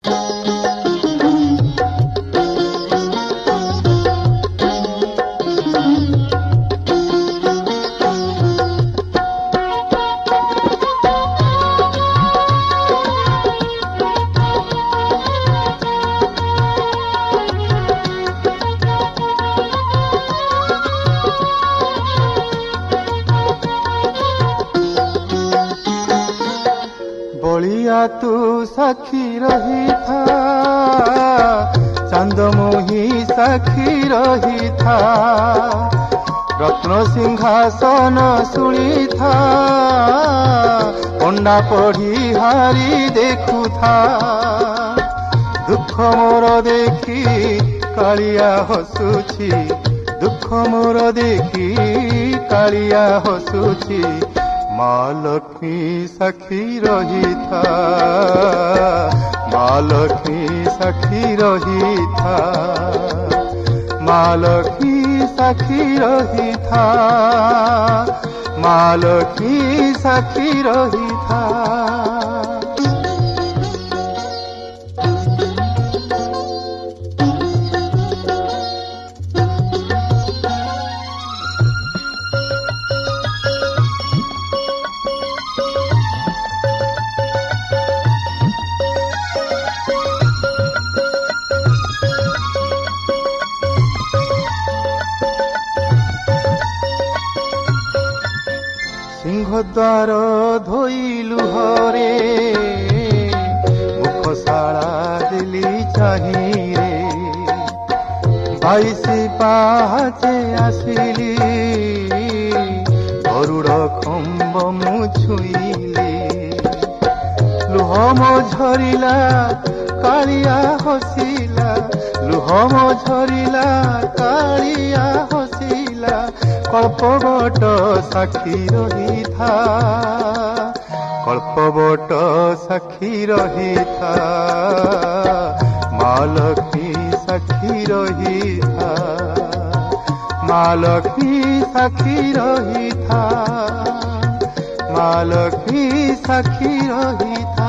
तू साक्षी रही था, चांद मोही साक्षी रही था, रत्न सिंहासन शुणी था, पंडा पढ़ी हारी देखु था, दुख मोर देखी कालिया हसुची, दुख मोर देखी कालिया हसुची, माँ लक्ष्मी साक्षी रही था, माँ लक्ष्मी साक्षी रही था, माँ लक्ष्मी साक्षी रही था, माँ लक्ष्मी साक्षी रही था। सिंहद्वार धोइलु हरे, मुखशाला दिली चाही रे, 22 पाहाचे आसिली, गरुड़ खम्ब मु छुईली, लुह मो झरिला कालिया हसिला, लुह मो झरिला कालिया हसिला, कल्पवट साक्षी रही था, कल्पवट साक्षी रही था, माँ लक्ष्मी साक्षी रही था, माँ लक्ष्मी साक्षी रही था, माँ लक्ष्मी साक्षी रही था।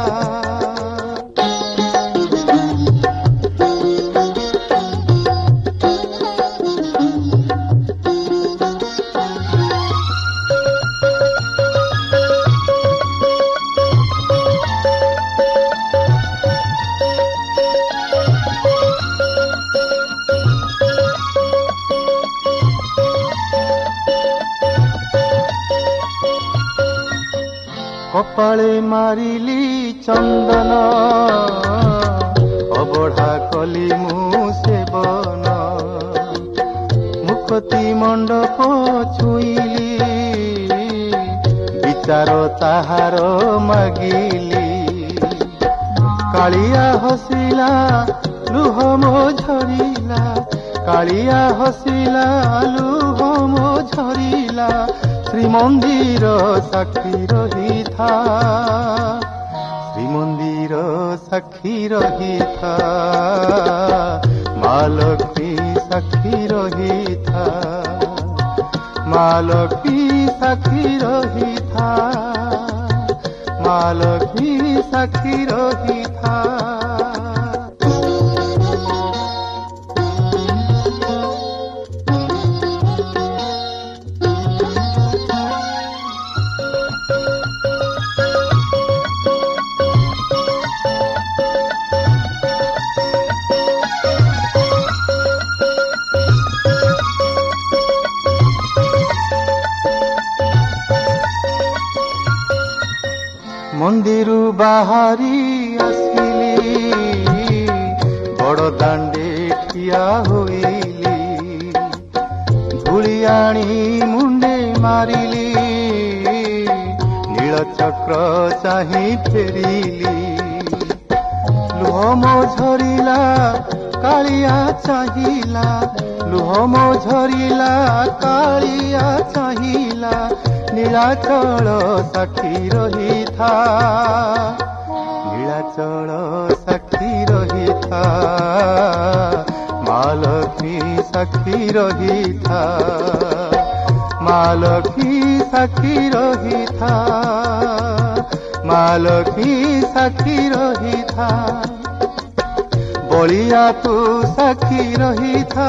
कपाळे मारिली चंदन, अबढ़ा कली मु सेवन, मुखती मंडप छुईली, विचार ताहार मागिली, कालिया हसिला लुह मो झरिला, कालिया हसिला लुह मो झरिला, श्रीमंदिर साक्षी रही था, श्रीमंदिर साक्षी रही था, माँ लक्ष्मी साक्षी रही था, माँ लक्ष्मी साक्षी रही था, माँ लक्ष्मी साक्षी रही था। मंदिरु बाहरी आसिली, बड़ दांडे ठिया होइली, धूली आनी मुंडे मारिली, नीलचक्र चाही फेरिली, लुह मो झरिला कालिया चाहिला, लुह मो झरिला कालिया चाहिला, नीलाचल साक्षी रही था, नीलाचल साक्षी रही था, माँ लक्ष्मी साक्षी रही था, माँ लक्ष्मी साक्षी रही था, माँ लक्ष्मी साक्षी रही था। ଓଳିଆ ତୁ ସାକ୍ଷୀ ରହିଥା,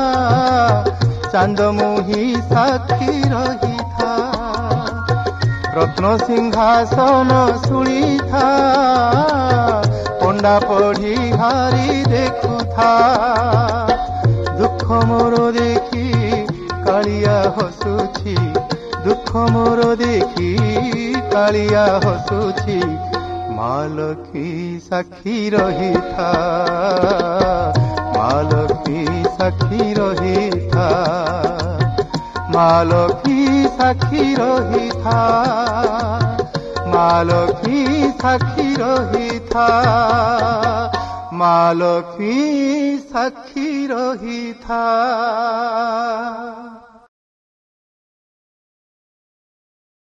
ଚାନ୍ଦମୁହିଁ ସାକ୍ଷୀ ରହିଥା, ରତ୍ନ ସିଂହାସନ ଶୁଣିଥା, ପଣ୍ଡା ପଢି ହାରି ଦେଖୁଥା, ଦୁଃଖ ମୋର ଦେଖି କାଳିଆ ହସୁଛି, ଦୁଃଖ ମୋର ଦେଖି କାଳିଆ ହସୁଛି, ମା ଲକ୍ଷ୍ମୀ ସାକ୍ଷୀ ରହିଥା, ମା ଲକ୍ଷ୍ମୀ ସାକ୍ଷୀ ରହିଥା, ମା ଲକ୍ଷ୍ମୀ ସାକ୍ଷୀ ରହିଥା, ମା ଲକ୍ଷ୍ମୀ ସାକ୍ଷୀ ରହିଥା, ମା ଲକ୍ଷ୍ମୀ ସାକ୍ଷୀ ରହିଥା।